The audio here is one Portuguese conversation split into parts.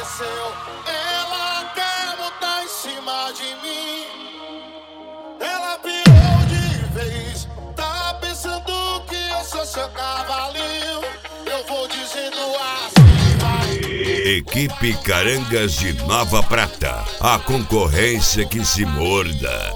aconteceu? Ela quer botar em cima de mim. Ela pirou de vez. Tá pensando que eu sou seu cavalinho. Eu vou dizendo assim, vai. Equipe Carangas de Nova Prata. A concorrência que se morda.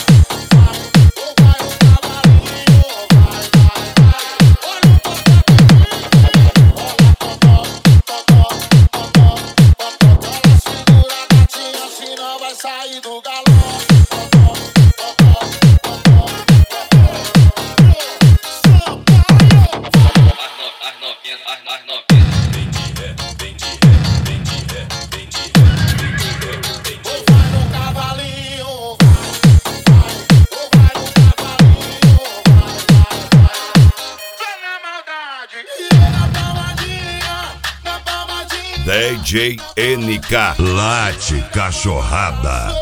Sair do galão. Vai no cavalinho, vai no cavalinho, vai na maldade e na palmadinha. DJ NK Late Cachorrada.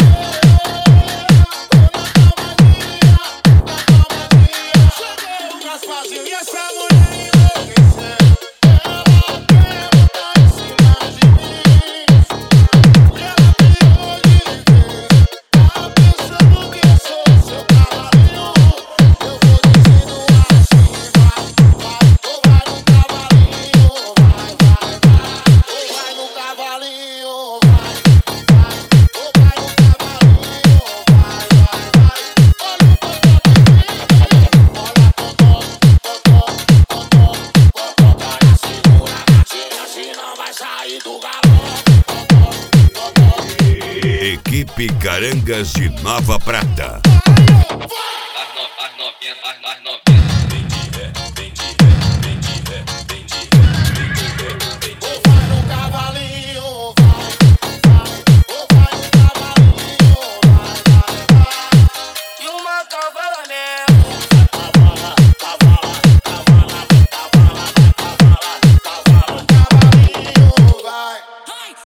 Equipe Carangas de Nova Prata.